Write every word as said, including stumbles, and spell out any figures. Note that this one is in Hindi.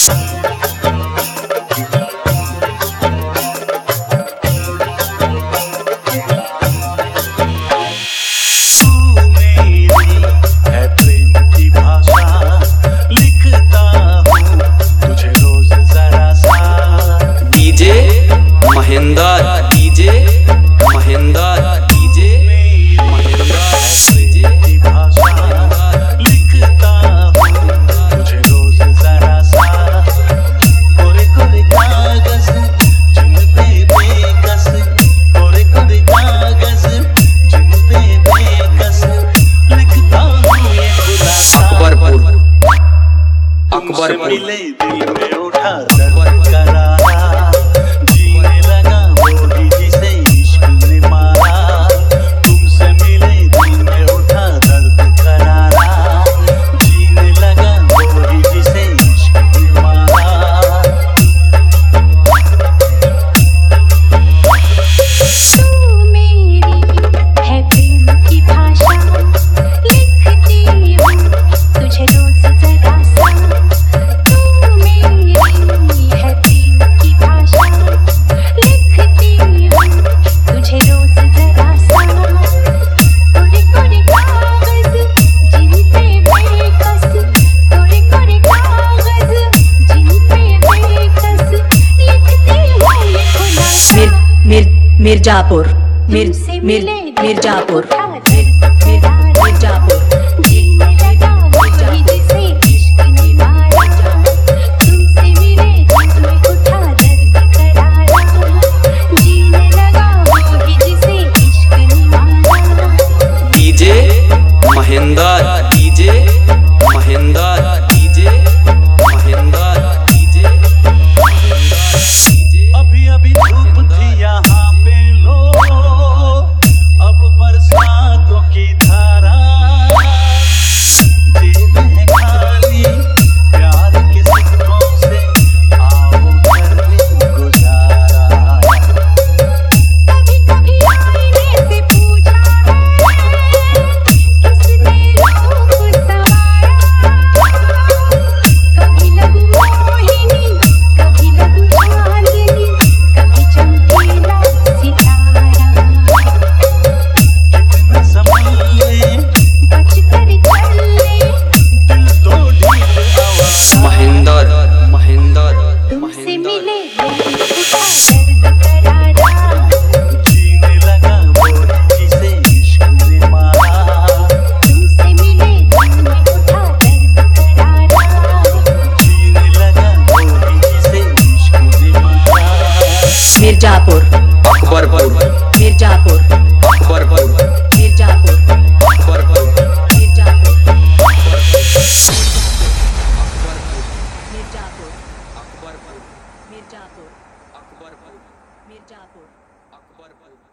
Mahendra DJ Mahendra DJ Mahendra DJ भाषा लिखता हूँ तुझे रोज जरा सा कोरे कोरे कागज जिन पे बेकस कोरे कोरे कागज जिन पे बेकस लिखता हूँ ये खुलासा अकबरपुर अकबरपुर मिले दिल में उठा दर्द करारा मिर्जापुर मिर मिर Mirzapur Mirzapur DJ Mahendra DJ Mahendra DJ Mahendra DJ अभी अभी धूप थी यहाँ पे लो अब बरसातों की धारा जेब है खाली प्यार के सिक्कों से आओ कर ले गुजारा कभी कभी आईने से पूछा है किसने रूप संवारा कभी लगू मोहिनी कभी लगू चांदनी कभी चमकीला सितारा कितना संभले बच कर चले दिल तो ढीठ आवाज महेंद्र महेंद्र तुमसे मिले दिल उठा दर्द करारा जीने लगा वो जिसे इश्क ने मारा तुमसे मिले दिल में उठा दर्द करारा जीने लगा वो जिसे इश्क ने मारा मिर्जापुर अकबरपुर मिर्जापुर अकबरपुर मिर्जापुर अकबरपुर मिर्जापुर मिर्जापुर अकबरपुर मिर्जापुर अकबरपुर मिर्जापुर अकबरपुर